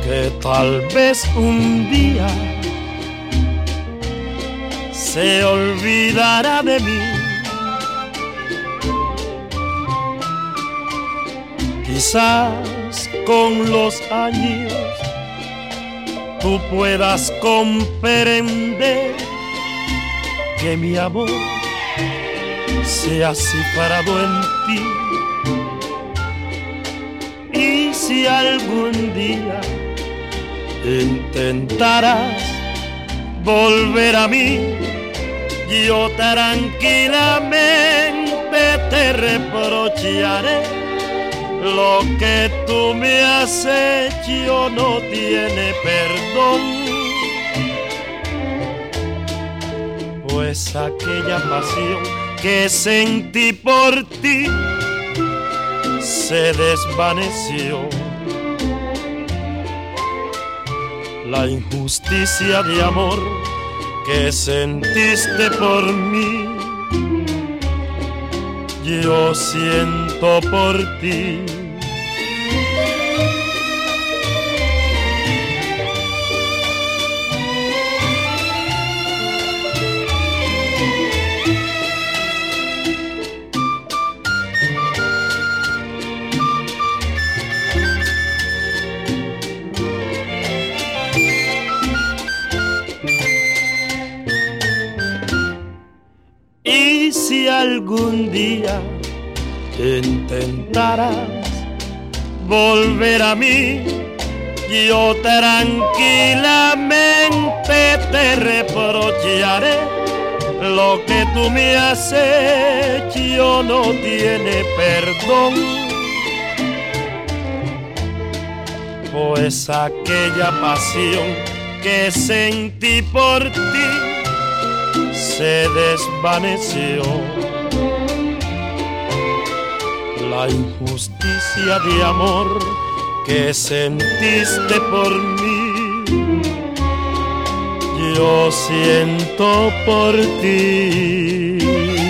que tal vez un día se olvidará de mí. Quizás con los años tú puedas comprender que mi amor se ha cifrado en ti. Y si algún día intentarás volver a mí, yo tranquilamente te reprocharé. Lo que tú me has hecho no tiene perdón, pues aquella pasión que sentí por ti se desvaneció. La injusticia de amor que sentiste por mí, yo siento por ti. Y si algún día intentarás volver a mí, yo tranquilamente te reprocharé. Lo que tú me has hecho no tiene perdón, pues aquella pasión que sentí por ti se desvaneció. La injusticia de amor que sentiste por mí, yo siento por ti.